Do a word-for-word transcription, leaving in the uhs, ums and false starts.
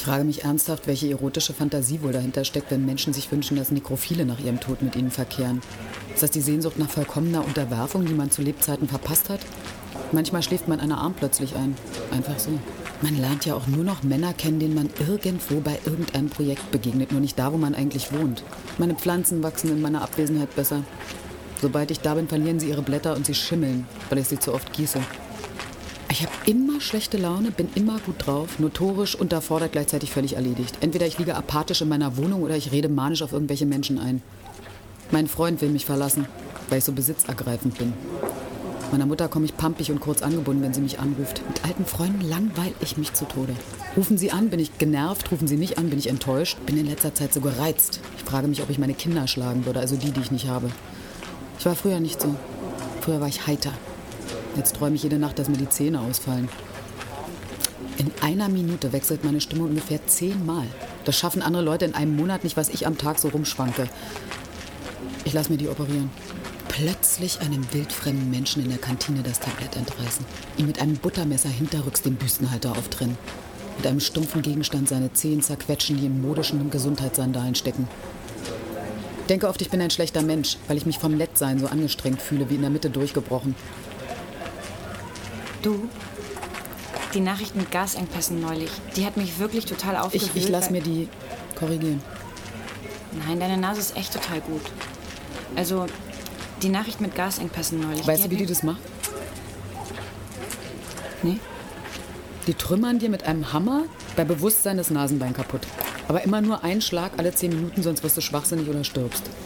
Ich frage mich ernsthaft, welche erotische Fantasie wohl dahinter steckt, wenn Menschen sich wünschen, dass Nekrophile nach ihrem Tod mit ihnen verkehren. Ist das die Sehnsucht nach vollkommener Unterwerfung, die man zu Lebzeiten verpasst hat? Manchmal schläft man einer Arm plötzlich ein. Einfach so. Man lernt ja auch nur noch Männer kennen, denen man irgendwo bei irgendeinem Projekt begegnet, nur nicht da, wo man eigentlich wohnt. Meine Pflanzen wachsen in meiner Abwesenheit besser. Sobald ich da bin, verlieren sie ihre Blätter und sie schimmeln, weil ich sie zu oft gieße. Ich habe immer schlechte Laune, bin immer gut drauf, notorisch, unterfordert, gleichzeitig völlig erledigt. Entweder ich liege apathisch in meiner Wohnung oder ich rede manisch auf irgendwelche Menschen ein. Mein Freund will mich verlassen, weil ich so besitzergreifend bin. Meiner Mutter komme ich pampig und kurz angebunden, wenn sie mich anruft. Mit alten Freunden langweile ich mich zu Tode. Rufen sie an, bin ich genervt, rufen sie nicht an, bin ich enttäuscht. Bin in letzter Zeit so gereizt. Ich frage mich, ob ich meine Kinder schlagen würde, also die, die ich nicht habe. Ich war früher nicht so. Früher war ich heiter. Jetzt träume ich jede Nacht, dass mir die Zähne ausfallen. In einer Minute wechselt meine Stimme ungefähr zehnmal. Das schaffen andere Leute in einem Monat nicht, was ich am Tag so rumschwanke. Ich lasse mir die operieren. Plötzlich einem wildfremden Menschen in der Kantine das Tablett entreißen. Ihm mit einem Buttermesser hinterrücks den Büstenhalter auftrennen. Mit einem stumpfen Gegenstand seine Zehen zerquetschen, die in modischen Gesundheitssandalen stecken. Ich denke oft, ich bin ein schlechter Mensch, weil ich mich vom Nettsein so angestrengt fühle, wie in der Mitte durchgebrochen. Du, die Nachricht mit Gasengpässen neulich, die hat mich wirklich total aufgewühlt. Ich, ich lasse mir die korrigieren. Nein, deine Nase ist echt total gut. Also, die Nachricht mit Gasengpässen neulich. Weißt du, wie die das macht? Nee. Die trümmern dir mit einem Hammer bei Bewusstsein das Nasenbein kaputt. Aber immer nur ein Schlag alle zehn Minuten, sonst wirst du schwachsinnig oder stirbst.